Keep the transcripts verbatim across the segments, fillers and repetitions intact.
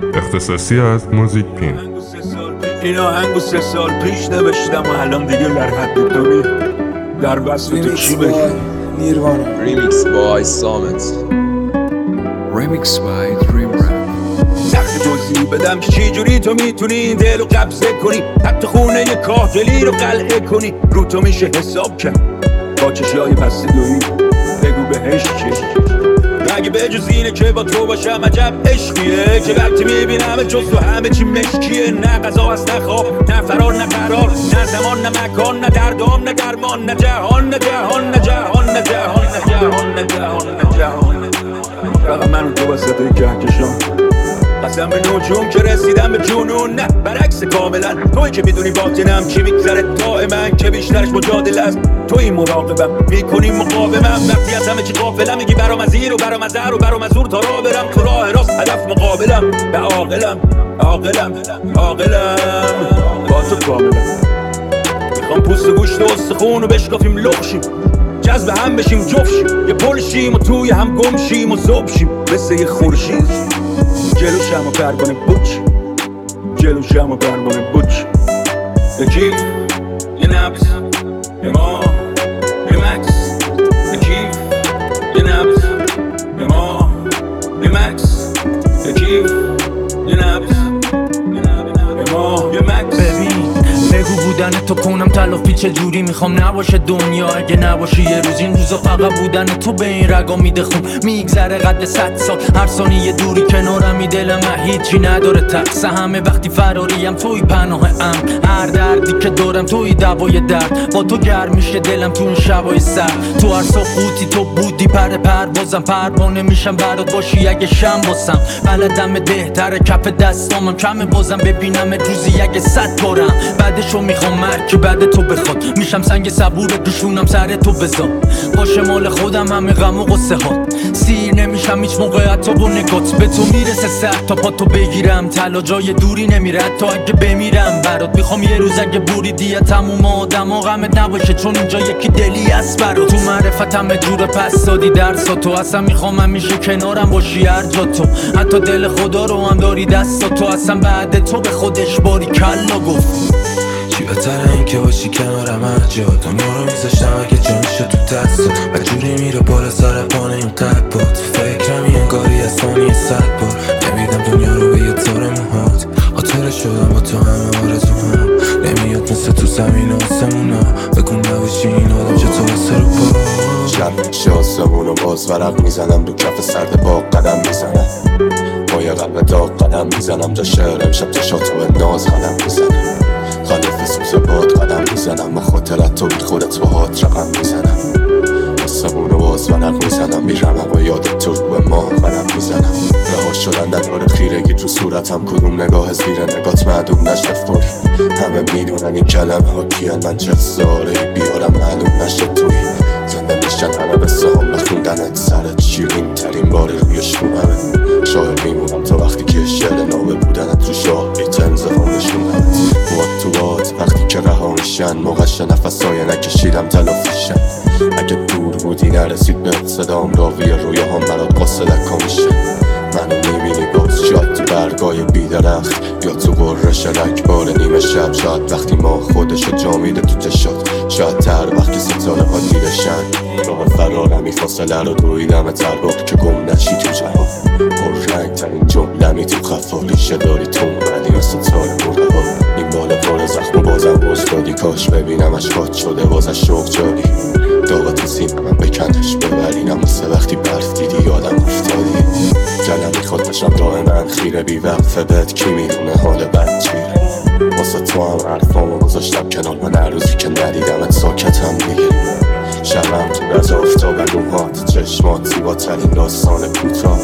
اختصاصی از موزیک پین. این آهنگو سه سال پیش نوشتم و الان دیگه در حد دوی در وصف تو چی بگی؟ نیروانا. ریمیکس بای سامت. ریمیکس بای دریم رپ. سخت توضیح بدم که چی جوری تو میتونی این دل رو قبضه کنی، حتی خونه یه کاهگلی رو قلعه کنی. رو تو میشه حساب کرد با چشای بسته دوی، بگو بهش چی؟ اگه به جز اینه که با تو باشم عجب عشقیه که وقتی میبینم جز تو همه چی مشکیه. نه غذا هست نه خواب نه فرار نه قرار، نه زمان نه مکان نه دردام نه درمان، نه جهان نه جهان نه جهان نه جهان نه جهان نه جهان نه جهان. فقط من و تو وسطه کهکشان، قسم به نجوم که رسیدم به جنون. نه برعکس کاملا، توی که میدونی باطنم چی میگذره دائما، که بیشترش مجادله است. تو این مراقبم میکنی مقاومم، وقتی از همه چی غافلم میگی برام از این و برام از در و برام از اون تا راه برم تو راه راست. هدف مقابلم به عاقلم عاقلم عاقلم با تو کاملم. میخوام پوست گوشت و استخون رو بشکافیم لخشیم، جذب هم بشیم جفشیم، یه پل شیم و توی هم گم شیم و ذوب شیم مثل یه خورشید. جلو شم و پروانه بوچ، جلو شم و پروانه بوچ. یه کیف یه نبض یه ما یه مکس، یه کیف یه نبض یه ما یه مکس، یه کیف یه نبض یه ما یه مکس. ببین بگو بودن تو کنم تلافی چجوری میخوام نباشه دنیا اگه نباشی یه روز. این روزا فقط بودن تو به این رگا میده خون، میگذره قد صد سال هر ثانیه دوری کنارمی. دلم هیچی نداره تقصه همه وقتی فراریم توی پناه ام، هر دردی که دارم توی دوای درد. با تو گرم میشه دلم تو این شبای سرد، تو هر سقوطی تو بودی پر پروازم، پروانه میشم برات باشی اگه شم باسم. بلدم بهتره کف دستامم کمه بازم ببینم روزی اگه صد بارم. بعدشو میخوام مرگ بعد تو بخواد، میشم سنگ صبور دوشونم سر تو بذار. باشه مال خودم همه غم و قصه ها، سیر نمیشم هیچ موقع حتی با نگات. به تو میرسه سر تا پا تو بگیرم، تلا جای دوری نمیره حتی اگه بمیرم برات. میخوام یه روز اگه بریدی تموم آدم ها غمت نباشه، چون اینجا یکی دلی هست برات. تو معرفت همه جور پس دادی درسا تو، اصلا میخوام همیشه کنارم باشی هر جا تو. حتی دل خدا رو هم داری دستا تو، اصلا بعد تو به خودش باری کلا گفت. چی بهتره این که باشی کنارم هر جا، دنیا رو میذاشتم اگه جا میشه تو دستات. و جوری میره بالا سر پانه این قبات، فکرم این انگاری از ثانیه صد بار. نمیدم دنیا رو به یه تار موهات، خاطره شدم با تو همه آرزوهام. نمیاد مثل تو زمین آسمونا، بگو نباشی این آدم چطور سر و پا. شب میشه آسمون و باز ورق میزنم، دو کف سرد باغ قدم میزنم، با یه قلب داغ قدم میزنم. جا شعر امشب چشات و ناز قدم میزنم، خلیف سوز باد قدم میزنم. و خاطرت تو بی خودت با هات رقم میزنم، آسمون و باز ورق میزنم. میرم و یادت تو رو ما قدم میزنم. رها شدن نداره خیرگی تو صورتم، کدوم نگاه زیر نگات معدوم نشه فوری. همه میدونن این کلمه ها کیان، من چه ساره بیارم معلوم نشه توی. زنده میشن همه به سام بخوندنت سرت، شیرین ترین باری روی شونمه. شاهد میمونم تا وقتی که شعر نابه بودنت رو شاه بیتن زفام نشونمت. باد تو باد وقتی که رها میشن، موقعش نفسای نکشیدم تلافیشن. اگه دور بودی نرسید به صدام، راوی رویه هم برات قصه لکا میشه. منو میبینی باز شاید تو برگای بیدرخت، یا تو قررش رکبار نیمه شب. شاید وقتی ما خودشو جا میده تو چشات، شاید تر وقتی ستاره ها دیرشن. راه فرارمی فاصله رو دویدم ترباق که گم نشی تو جهان. پر رنگ ترین جملمی تو خفالیشه داری تو ولی مثل تار مرده ها. این بالا پر زخم و بازم باز دادی، کاش ببینم اشکات شده بازش شوق جادی. داغا تو سینه من بکنش ببرینم مثل وقتی برف دیدی یادم افتادی. دلم میخواد باشم دائما خیره بی وقفه بهت، کی میدونه حال بد چیره. واسه تو هم حرفامو گذاشتم کنار، من هر روزی که ندیدمت ساکتم دیگه. شبم تو از آفتاب روحات، چشمات زیباترین داستان کوتاه.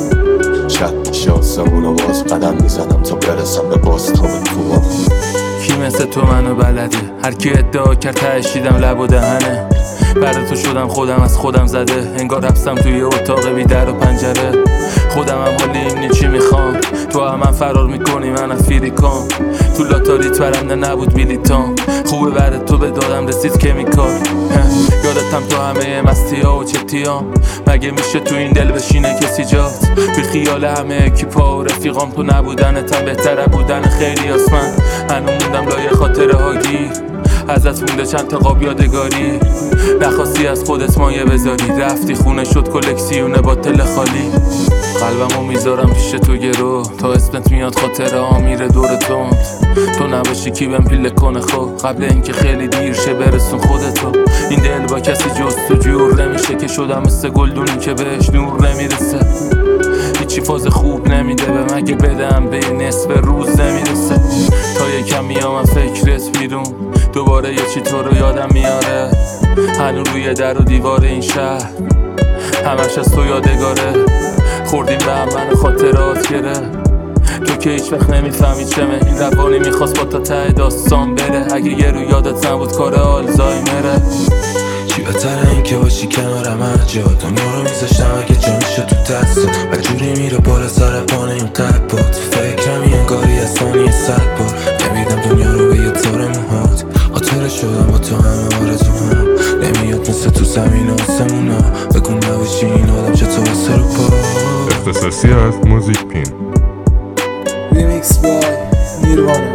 شب میشه آسمون و باز قدم میزنم تا برسم به بازتاب کوها. کی مثل تو منو بلده، هر کی ادعا کرد تهشیدم لب و دهنه. برای تو شدم خودم از خودم زده، انگار حبسم توی اتاق بی در و پنجره. خودم هم حالی اینی چی میخوام. تو هم, هم فرار میکنی من افیریکام. تو لاتاریت برنده نبود بیلیتام. خوبه برد تو به دادم رسید کمیکال. یادتم تو همه مستی ها و چتیام. مگه میشه تو این دل بشینه کسی جات؟ بی خیال همه اکیپا و رفیقام. تو نبودنتم بهتره بودن خیلی آسمن. هنو موندم لای خاطره ها گیر. ازت مونده چند تا قاب یادگاری. نخواستی از خودت مایه بذاری. رفتی خونه شد کلکسیونه با تل خالی. قلبمو میذارم پیش تو گرو. تا اسمت میاد خاطره ها میره دور تند. تو نباشی کی بهم پیله کنه خب. قبل اینکه خیلی دیر شه برسون خودتو. این دل با کسی جز تو جور نمیشه. که شدم مثل گلدونی که بهش نور نمیرسه. هیچی فاز خوب نمیده به مگه بدم به نصف روز نمیرسه. تا یکم میام فکرت بیرون. دوباره یه چی تو رو یادم میاره. هنو روی در و دیوار این شهر همش از تو یادگاره. خوردیم به هم من خاطرات گره. تو که هیچ وقت نمیفهمی چمه. این روانی میخواست با تا ته داستان بره. اگه یه رو یادت نبود کار آلزایمره. چی بهتره این که باشی کنارم هر جا. دنیا رو میذاشتم اگه جانشو تو دستات. و جوری میره بالا سر پانه این قبات. فکرمی انگاری از ثانیه صد بار. نمیدم دنیا رو به یه تار موهات. خاطره شدم با تو همه آرزوها. نمیاد مثل تو زمین آسمونا. بگو نباشی این آدم چطور سر و پا. اختصاصی از موزیک پین. Remix by Nirvana.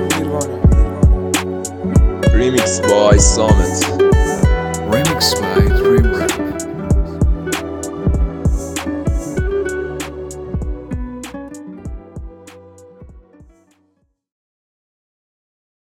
Remix by Summit. Remix by Dream Rap.